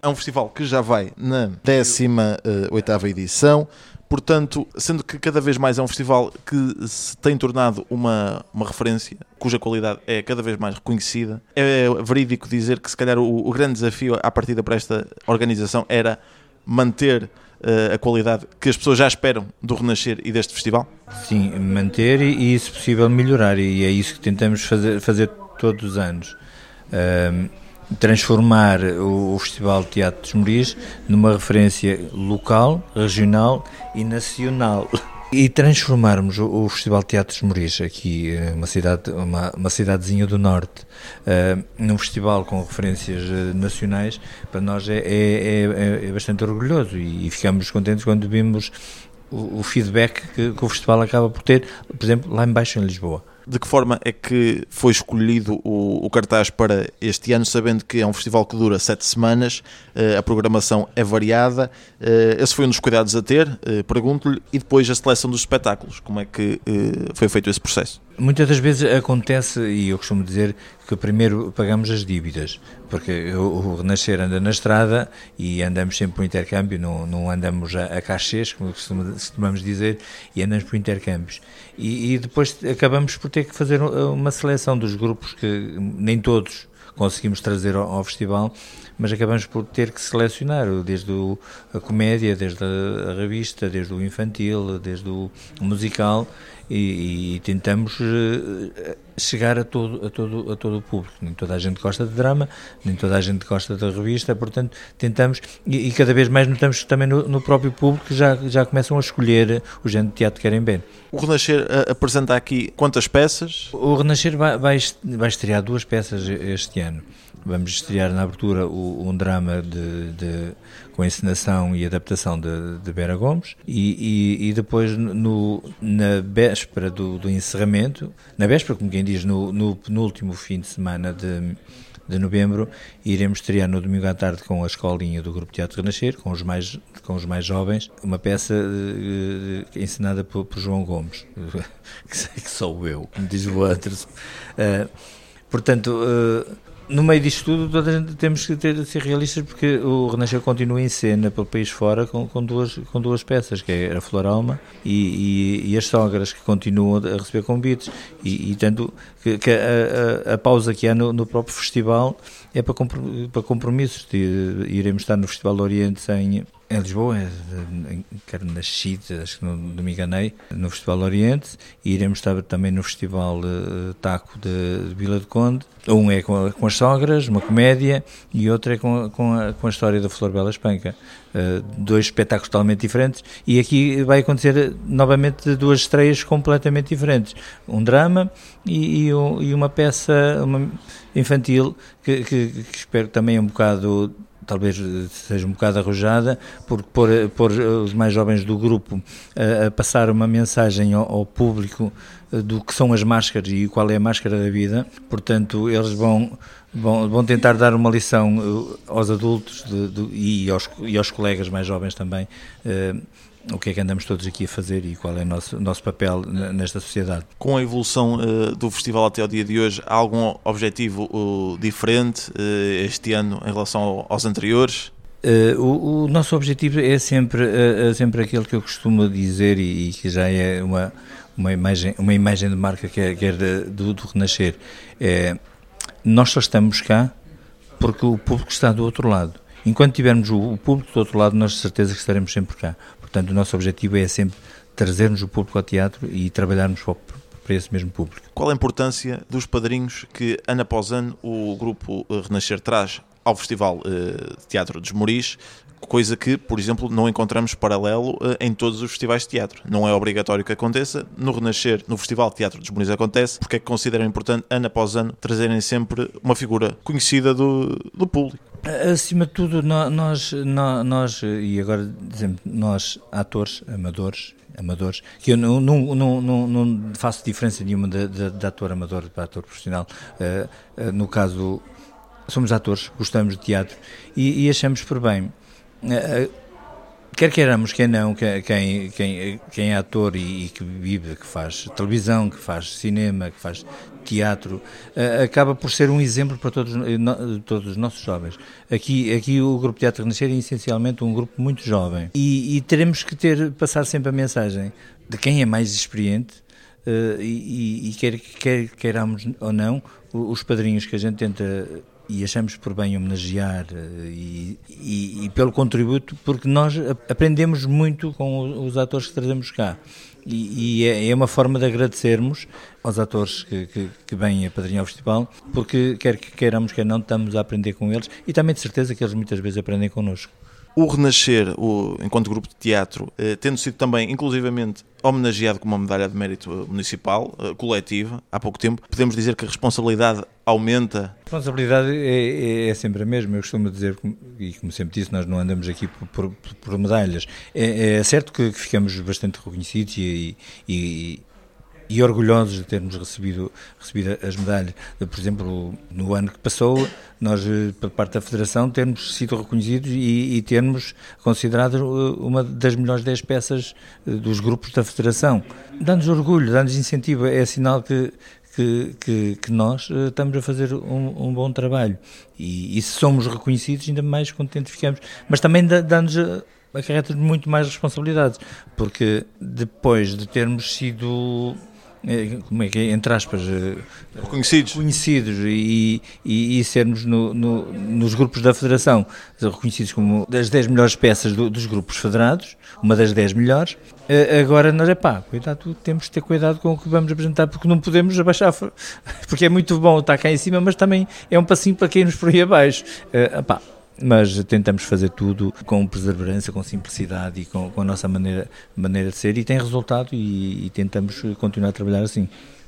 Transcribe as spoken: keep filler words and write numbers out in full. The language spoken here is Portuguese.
É um festival que já vai na décima oitava edição. Portanto, sendo que cada vez mais é um festival que se tem tornado uma, uma referência, cuja qualidade é cada vez mais reconhecida, é verídico dizer que se calhar o, o grande desafio à partida para esta organização era manter uh, a qualidade que as pessoas já esperam do Renascer e deste festival? Sim, manter e, e se possível, melhorar, e é isso que tentamos fazer, fazer todos os anos. Um, transformar o, o Festival de Teatro de Esmoriz numa referência local, regional e nacional. E transformarmos o, o Festival de Teatro de Esmoriz, aqui uma, cidade, uma, uma cidadezinha do Norte, uh, num festival com referências uh, nacionais, para nós é, é, é, é bastante orgulhoso, e, e ficamos contentes quando vimos o, o feedback que, que o festival acaba por ter, por exemplo, lá embaixo em Lisboa. De que forma é que foi escolhido o, o cartaz para este ano, sabendo que é um festival que dura sete semanas, uh, a programação é variada, uh, esse foi um dos cuidados a ter, uh, pergunto-lhe, e depois a seleção dos espetáculos, como é que uh, foi feito esse processo? Muitas das vezes acontece, e eu costumo dizer, que primeiro pagamos as dívidas, porque o, o Renascer anda na estrada e andamos sempre por intercâmbio, não, não andamos a, a cachês, como costumamos dizer, e andamos por intercâmbios. E, e depois acabamos por ter que fazer uma seleção dos grupos que nem todos conseguimos trazer ao, ao festival, mas acabamos por ter que selecionar, desde o, a comédia, desde a, a revista, desde o infantil, desde o, o musical, e, e tentamos uh, chegar a todo, a, todo, a todo o público. Nem toda a gente gosta de drama, nem toda a gente gosta da revista, portanto tentamos, e, e cada vez mais notamos também no, no próprio público que já, já começam a escolher o género de teatro que querem ver. O Renascer uh, apresenta aqui quantas peças? O Renascer vai, vai, vai estrear duas peças este ano. Vamos estrear na abertura o, um drama de, de, com encenação e adaptação de, de Vera Gomes, e, e, e depois no, na véspera do, do encerramento, na véspera, como quem diz, no, no penúltimo fim de semana de, de novembro, iremos estrear no domingo à tarde com a escolinha do Grupo Teatro Renascer, com os mais, com os mais jovens, uma peça uh, encenada por, por João Gomes, que sou eu, como diz o outro. Uh, portanto... Uh, No meio disto tudo, toda a gente temos que ter, ser realistas, porque o Renascer continua em cena pelo país fora com, com, duas, com duas peças, que é a Floralma e, e, e as Sogras, que continuam a receber convites, e, e tanto que, que a, a, a pausa que há no, no próprio festival é para, para compromissos. Iremos estar no Festival do Oriente em, em Lisboa, em Carnachide, acho que não, não me enganei, no Festival do Oriente, e iremos estar também no Festival uh, Taco de, de Vila do Conde. Um é com, a, com as Sogras, uma comédia, e outro é com a, com a, com a história da Flor Bela Espanca. Uh, dois espetáculos totalmente diferentes, e aqui vai acontecer novamente duas estreias completamente diferentes. Um drama e, e, um, e uma peça uma infantil, que, que, que espero também um bocado... talvez seja um bocado arrojada, porque pôr, pôr os mais jovens do grupo a, a passar uma mensagem ao, ao público do que são as máscaras e qual é a máscara da vida. Portanto, eles vão, vão, vão tentar dar uma lição aos adultos de, de, e, aos, e aos colegas mais jovens também, uh, o que é que andamos todos aqui a fazer e qual é o nosso, nosso papel nesta sociedade. Com a evolução uh, do festival até ao dia de hoje, há algum objetivo uh, diferente uh, este ano em relação ao, aos anteriores? Uh, o, o nosso objetivo é sempre, uh, é sempre aquele que eu costumo dizer, e, e que já é uma, uma, imagem, uma imagem de marca que é, que é do, do Renascer. É, nós só estamos cá porque o público está do outro lado. Enquanto tivermos o, o público do outro lado, nós de certeza que estaremos sempre cá. Portanto, o nosso objetivo é sempre trazermos o público ao teatro e trabalharmos para, para esse mesmo público. Qual a importância dos padrinhos que, ano após ano, o Grupo Renascer traz ao Festival de Teatro de Esmoriz, coisa que, por exemplo, não encontramos paralelo em todos os festivais de teatro? Não é obrigatório que aconteça. No Renascer, no Festival de Teatro de Esmoriz acontece. Porque é que consideram importante, ano após ano, trazerem sempre uma figura conhecida do, do público? Acima de tudo, nós, nós, nós, e agora dizemos, nós, atores, amadores, amadores, que eu não, não, não, não, não faço diferença nenhuma de, de, de ator amador para ator profissional. Uh, uh, no caso, somos atores, gostamos de teatro e, e achamos por bem uh, quer queiramos, quer não, quem, quem, quem é ator e, e que vive, que faz televisão, que faz cinema, que faz teatro, uh, acaba por ser um exemplo para todos, no, todos os nossos jovens. Aqui, aqui o Grupo Teatro Renascer é essencialmente um grupo muito jovem e, e teremos que ter, passar sempre a mensagem de quem é mais experiente uh, e, e quer, quer queiramos ou não, os padrinhos que a gente tenta e achamos por bem homenagear e, e, e pelo contributo, porque nós aprendemos muito com os atores que trazemos cá e, e é, é uma forma de agradecermos aos atores que, que, que vêm a padrinhar o festival, porque quer que queiramos, quer não, estamos a aprender com eles e também de certeza que eles muitas vezes aprendem connosco. O Renascer, o, enquanto grupo de teatro, eh, tendo sido também, inclusivamente, homenageado com uma medalha de mérito municipal, eh, coletiva, há pouco tempo, podemos dizer que a responsabilidade aumenta? A responsabilidade é, é, é sempre a mesma. Eu costumo dizer, e como sempre disse, nós não andamos aqui por, por, por medalhas. É, é certo que, que ficamos bastante reconhecidos e, e e orgulhosos de termos recebido, recebido as medalhas. Por exemplo, no ano que passou, nós, por parte da Federação, termos sido reconhecidos e, e termos considerado uma das melhores dez peças dos grupos da Federação. Dá-nos orgulho, dá-nos incentivo, é sinal que, que, que, que nós estamos a fazer um, um bom trabalho. E, e se somos reconhecidos, ainda mais contentes ficamos. Mas também dá-nos acarreta muito mais responsabilidades, porque depois de termos sido, como é que é, entre aspas, reconhecidos, reconhecidos e, e, e sermos no, no, nos grupos da Federação reconhecidos como das dez melhores peças do, dos grupos federados, uma das dez melhores, agora nós é pá, cuidado, temos de ter cuidado com o que vamos apresentar, porque não podemos abaixar, porque é muito bom estar cá em cima, mas também é um passinho para cairmos por aí abaixo. Uh, pá, mas tentamos fazer tudo com perseverança, com simplicidade e com, com a nossa maneira, maneira de ser, e tem resultado, e, e tentamos continuar a trabalhar assim.